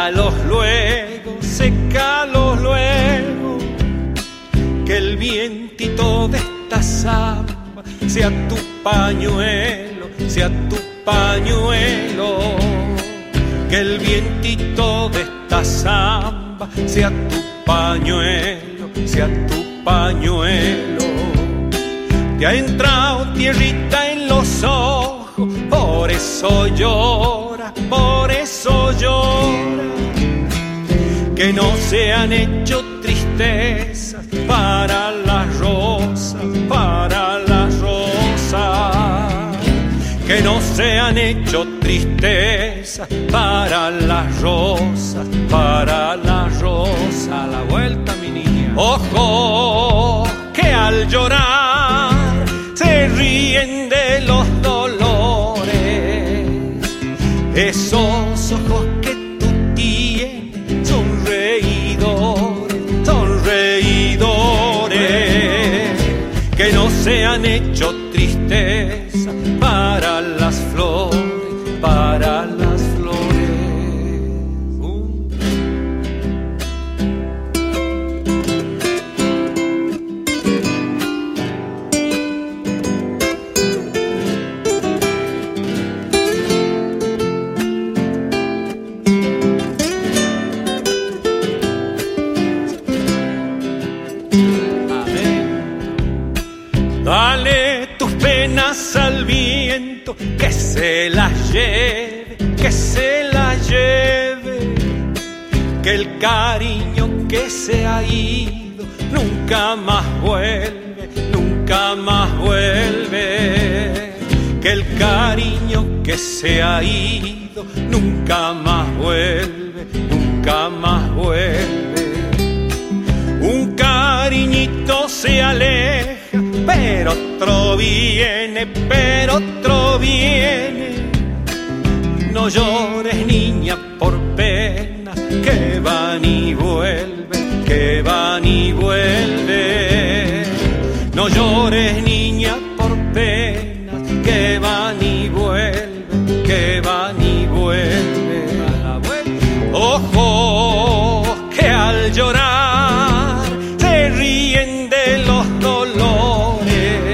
sécalos luego, sécalos luego, que el vientito de esta samba sea tu pañuelo, sea tu pañuelo, que el vientito de esta samba sea tu pañuelo, sea tu pañuelo. Te ha entrado tierrita en los ojos, por eso llora, por eso llora. Que no se han hecho tristezas para las rosas, para las rosas. Que no se han hecho tristezas para las rosas, para las rosas. A la vuelta, mi niña. Ojo, que al llorar se ríen de los dolores. Esos ojos que tú tienes son reidores, son reidores. Que no se han hecho tristeza para las flores, para las flores. Dale tus penas al viento, que se las lleve, que se las lleve. Que el cariño que se ha ido nunca más vuelve, nunca más vuelve. Que el cariño que se ha ido nunca más vuelve, nunca más vuelve. Un cariñito se aleja, pero otro viene, pero otro viene. No llores, niña, por pena, que van y vuelven, que van y vuelven. No llores, niña, por pena, que van y vuelven, que van y vuelven. Ojo, que al llorar se ríen de los dolores.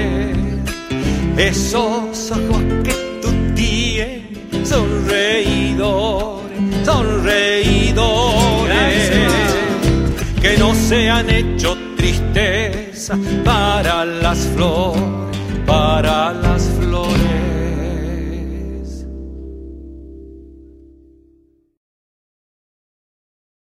Esos ojos que tú tienes son reidores, son reidores. Que no se han hecho tristeza para las flores, para las flores.